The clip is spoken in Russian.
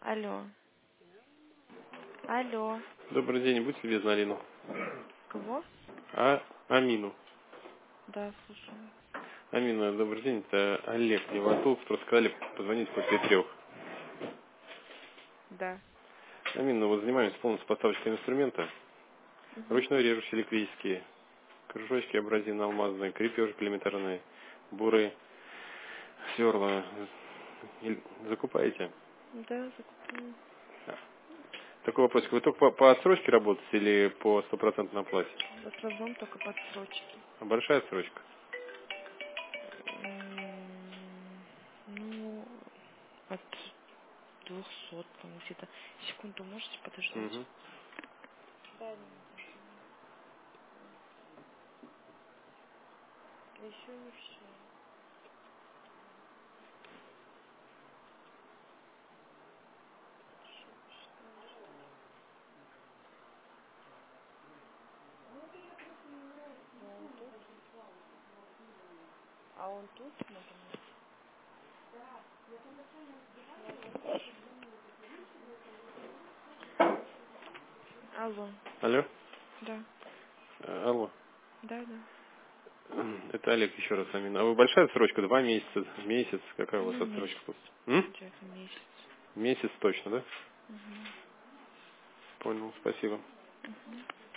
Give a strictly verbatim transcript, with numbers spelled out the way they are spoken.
Алло. Алло. Добрый день, будьте любезны, Алину. Кого? А, Амину. Да, слушаю. Амина, добрый день, это Олег Неватулов, просто сказали позвонить после трех. Да. Амина, вот занимаемся полностью поставочкой инструмента. Угу. Ручной режущий электрические, кружочки абразивно-алмазные, крепеж элементарные, буры, сверла. И- Закупаете? Да, закупаю. Такой вопрос, вы только по, по отсрочке работаете или по стопроцентной оплате? В основном только под срочки. А большая отсрочка? М, Ну, от двухсот, по-моему, где-то. Секунду, можете подождать? Угу. Да, еще не все. Он тут? А он тут, например? Алло. Алло? Да. Э, Алло. Да, да. Это Олег еще раз, Амина. А вы большая отсрочка? Два месяца, месяц? Какая у вас Ну, месяц. отсрочка? М? Получается месяц. Месяц точно, да? Угу. Понял, спасибо. Угу.